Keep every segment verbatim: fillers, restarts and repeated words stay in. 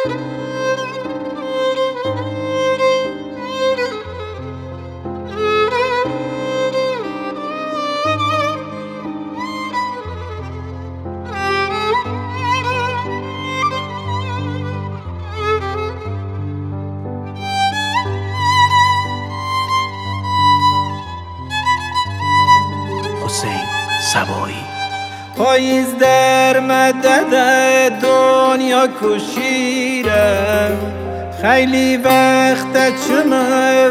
حسین صبایی. پاییز در مدد دنیا کشیره، خیلی وقت چمه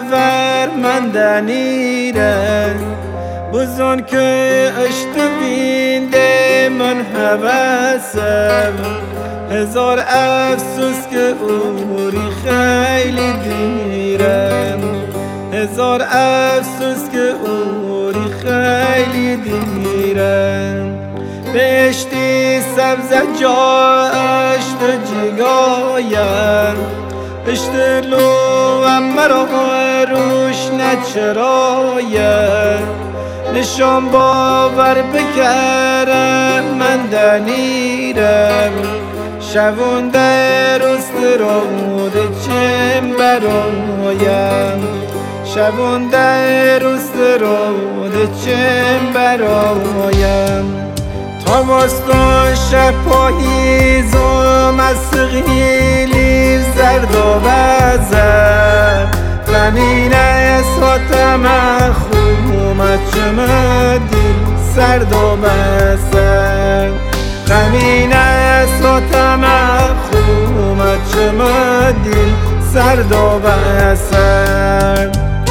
ورمندنیره، بزن که اشتبینده من حواسم، هزار افسوس که عمری خیلی دیره، هزار افسوس که عمری خیلی دیره. بهشتی سبز جا اشت جگایم، اشتلو مرا روش نچرایم، نشان باور بکرم من دنیرم، شبونده روست رود چم برایم، شبونده روست رود چم برایم. تابستان شب پاییز و مسقیلی زرد و بزر، غمینه ساتم خومت چمدی سرد و بزر، غمینه ساتم خومت چمدی سرد و بزر.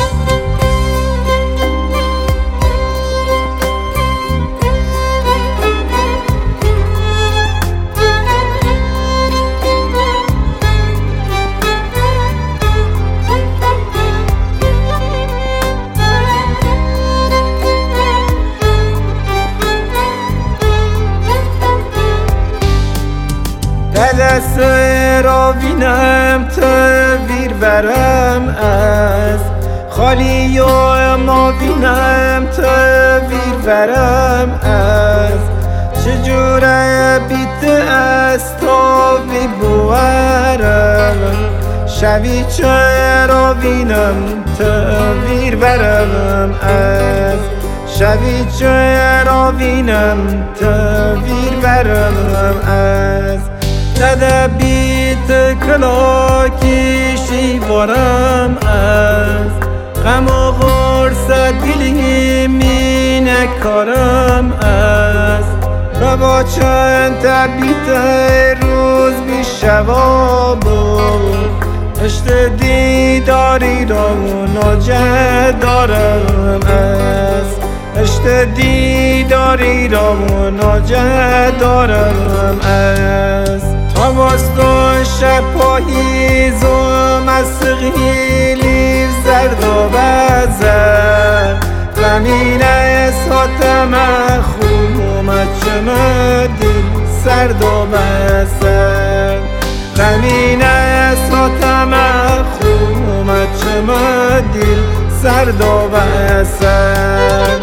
دست را بینم تویر برم از خالی و ما بینم تویر برم از چجوره بیت از تو بی بوارم، شبی چرا بینم تویر برم از شبی چرا بینم تویر برم از داده بیت کلاکیشی بارم از غم و غرص دلی می نکارم از و با چند تبیت روز بی شواب و اشت دیداری را ناجه دارم از اشت دیداری را ناجه دارم از تابستان شب پاییز و مسقیلی زرد و بزر، غمینه ساتم خومت چمدی سرد و بزر، غمینه ساتم خومت چمدی سرد و بزر.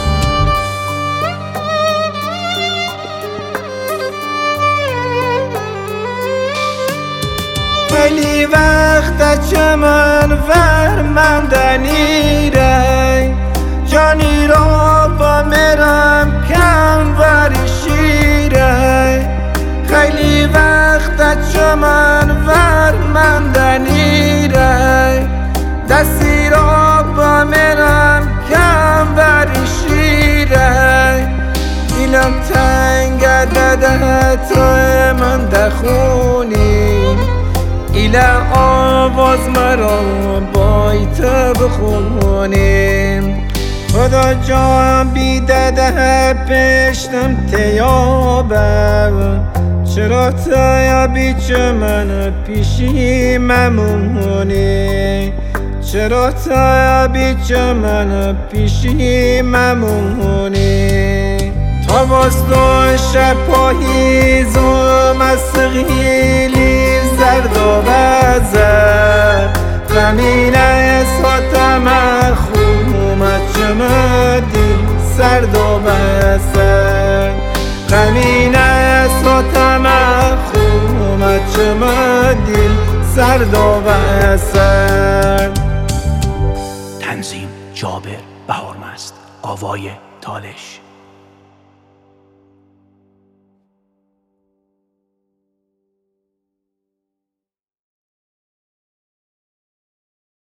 خیلی وقت چمن ورمندنی ری، جانی را با مرم کم وری شیره، خیلی وقت چمن ورمندنی ری، دستی را با مرم کم وری شیره، دیلم تنگ داده تو من دخونی، ایله آواز مرا بایت بخونیم، خدا جان بیدده پشتم تیابه، چرا تیابی چه من پیشی ممونی، چرا تیابی چه من پیشی ممونی. تابستان شب پاییز و مسقیلی زرد و بزر، غمینه ساتم خومت چمدی سرد و بزر، غمینه ساتم خومت چم دل سرد و سرد. تنظیم جابر بهارمست، آوای تالش.